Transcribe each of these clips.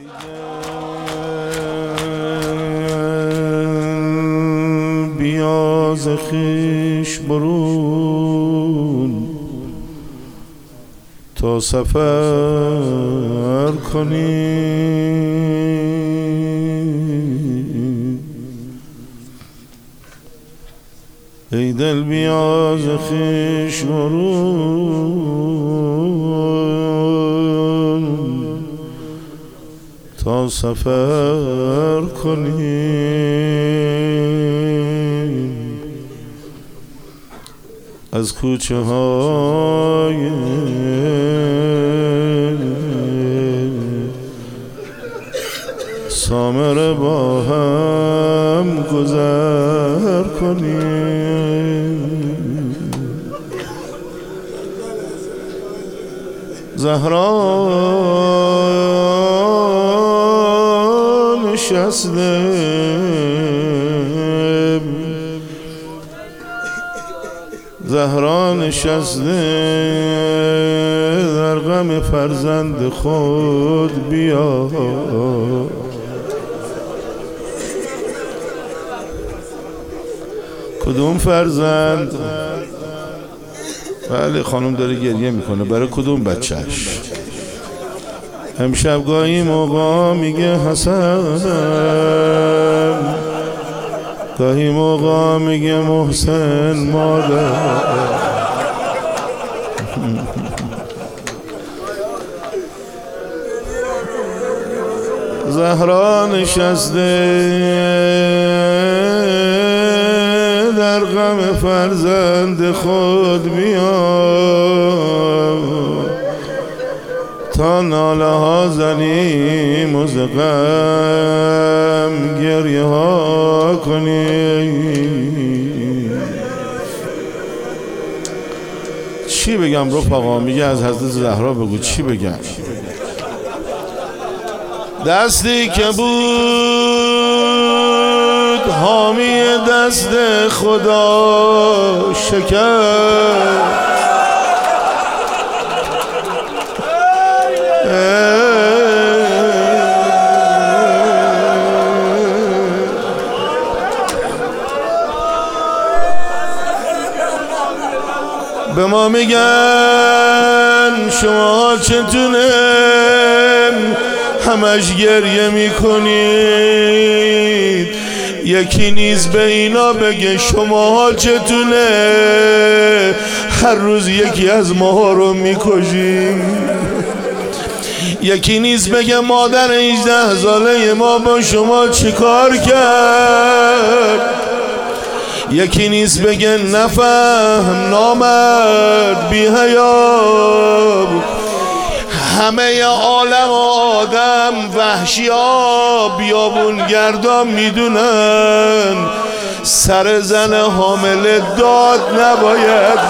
بیا ز خویش برون تا سفر کنیم. ای دل بیا ز خویش برون تا سفر کنیم. از کوچه های سامره با هم گذر کنیم. زهرا نشسته زهرا نشسته در غم فرزند خود. بیا کدوم فرزند؟ بله خانم داره گریه میکنه. برای کدوم بچهش؟ امشب گاهی موقع میگه حسن، گاهی موقع میگه محسن مادر. زهرا نشسته در غم فرزند خود. بیا تا ناله ها زنیم و ز غم گریه ها کنیم. چی بگم رفقا؟ میگه از حضرت زهرا بگو چی بگم. دستی که بود حامی دست خدا شکر، به ما میگن شما چتونه همش گریه میکنید، یکی نیز به اینا بگه شما چتونه هر روز یکی از ماها رو میکشید. یکی نیز بگه مادر 18 ساله ما با شما چیکار کرد. یکی نیز بگه نفهم نامرد بی حیا. همه عالم آدم وحشی ها بیابون گردان میدونن سر زن حامله داد نباید.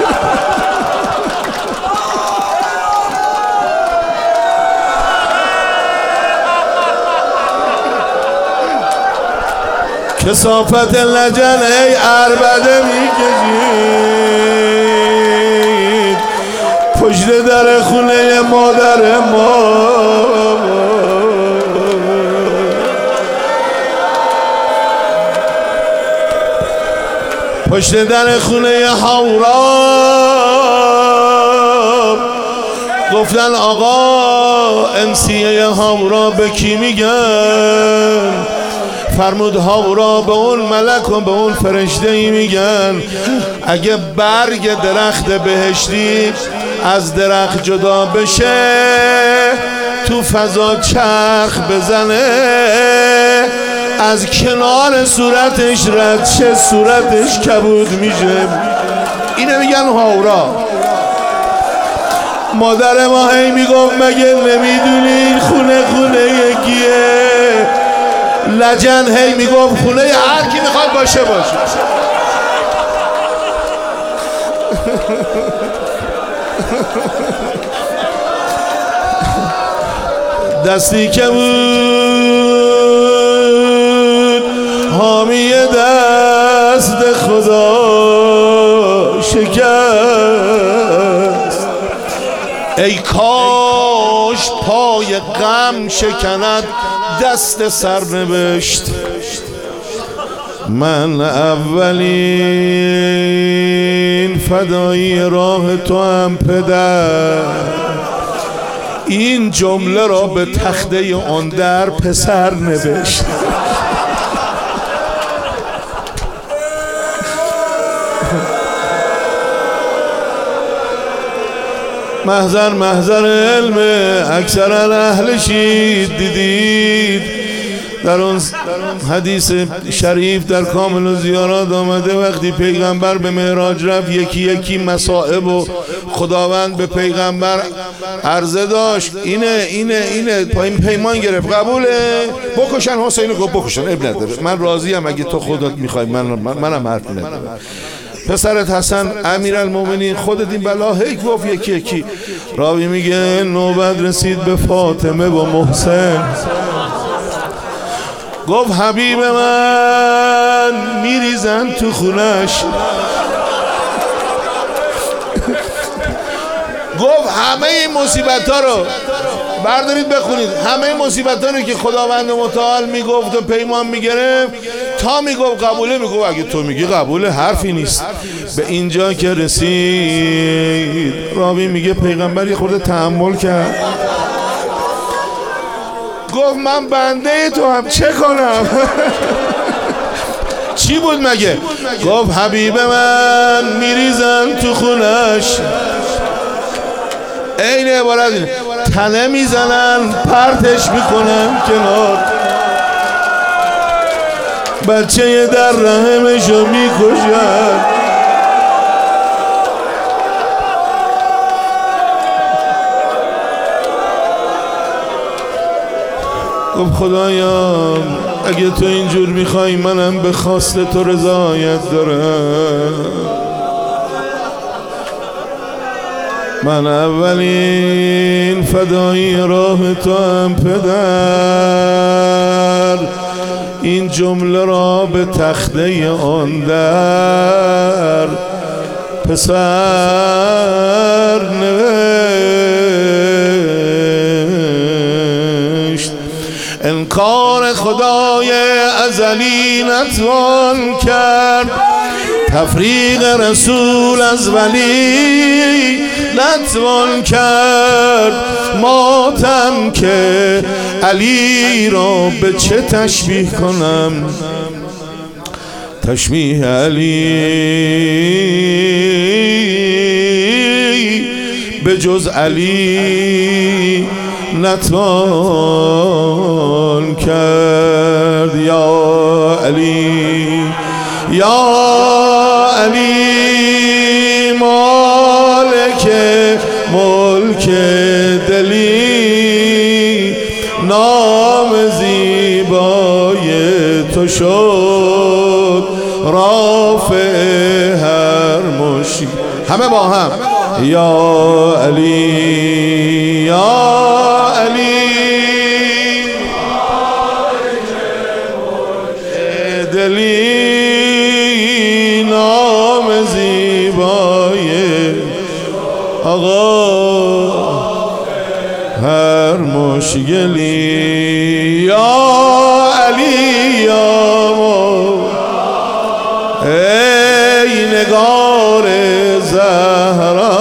کثافت لجن ای عربده میکشید پشت در خونه مادر ما. پشت در خونه حورا گفتن آقا امسیه حورا به کی میگن؟ فرمود حورا به اون ملک و به اون فرشته ای میگن اگه برگ درخت بهشتی از درخت جدا بشه تو فضا چرخ بزنه از کنار صورتش رد شه صورتش کبود میشه. اینه میگن حورا. مادر ما هی میگفت مگه نمیدونین خونه خونه یکیه؟ لجن هی میگفت خونه هر کی میخواد باشه باشه. دستی که بود حامی دست خدا شکست. ای کاش پای غم غم شکند دست سرنوشت. من اولین فدایی راه تو هم پدر، این جمله را به تخته آن در پسر نوشت. محضر علم اکثر اهل شید دیدید. در اون حدیث شریف در کامل الزیارات آمده وقتی پیغمبر به معراج رفت یکی یکی مصائب و خداوند به پیغمبر عرضه داشت. اینه پیمان گرفت قبوله بکشن حسین رو بکشن اب نداره من راضیم اگه تو خودت میخوای منم حرف ندارم. پسرت حسن امیرالمومنین خودت این بلا هی گفت یکی یکی. راوی میگه نوبت رسید به فاطمه و محسن، گفت حبیب من میریزن تو خونش. گفت همه این مصیبت ها رو بردارید بخونید، همه این مصیبت ها رو که خداوند متعال میگفت و پیمان میگرفت تا میگفت قبوله، میگفت اگه تو میگی قبوله حرفی نیست. به اینجا که رسید راوی میگه پیغمبر یه خورده تحمل کرد، گفت من بنده تو هم چه کنم؟ چی بود مگه؟ گفت حبیب من میریزن تو خونش. این عبارت اینه، تنه میزنن پرتش میکنن کنار، بچه در رحمشو میکشن. گفت خدایا اگه تو اینجور میخوای منم به خواست تو رضایت دارم. من اولین فدایی راه تو هم پدر، این جمله را به تخته آن در پسر نوشت. انکار خدای ازلی نتوان کرد، تفریق رسول از ولی نتوان کرد. ماتم که علی را به چه تشبیه کنم، تشبیه علی به جز علی نتوان کرد. یا علی یا علی مالک ملک دلی، نام زیبای تو شد رافع هر مشکل. همه با هم یا علی یا علی دلی، نام زیبای آقا هر مشکلی. یا علی یا ای نگار زهرا،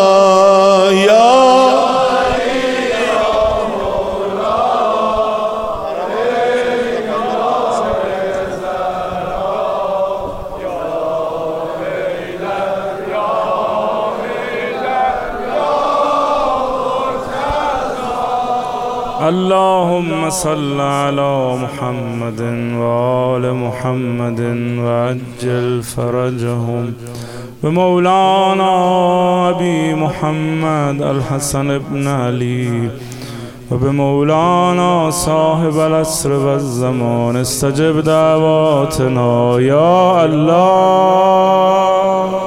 اللهم صل على محمد وآل محمد وعجل فرجهم. بمولانا أبي محمد الحسن بن علي وبمولانا صاحب العصر والزمان استجب دعواتنا يا الله.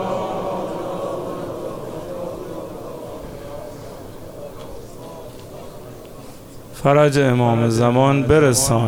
فرج امام زمان برسان،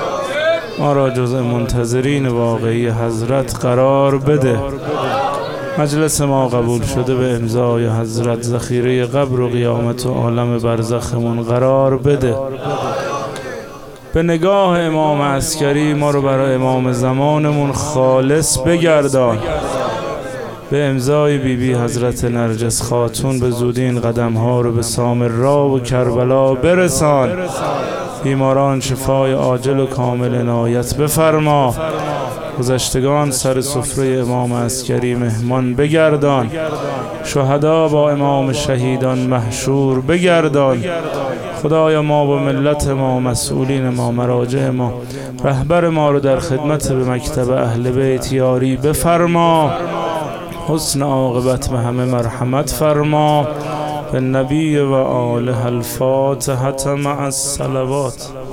ما را جز منتظرین واقعی حضرت قرار بده. مجلس ما قبول شده به امضای حضرت ذخیره قبر و قیامت و عالم برزخمون قرار بده. به نگاه امام عسکری ما رو برای امام زمانمون خالص بگردان. به امضای بیبی حضرت نرجس خاتون به زودی این قدم ها رو به سامرا و کربلا برسان. بیماران شفای عاجل و کامل عنایت بفرما. گذشتگان سر سفره امام عسکری مهمان بگردان. شهدا با امام شهیدان محشور بگردان. خدایا ما و ملت ما، مسئولین ما، مراجع ما، رهبر ما رو در خدمت به مکتب اهل بیت یاری بفرما. حسن عاقبت به همه مرحمت فرما. به نبی و آله الفاتحة مع الصلوات.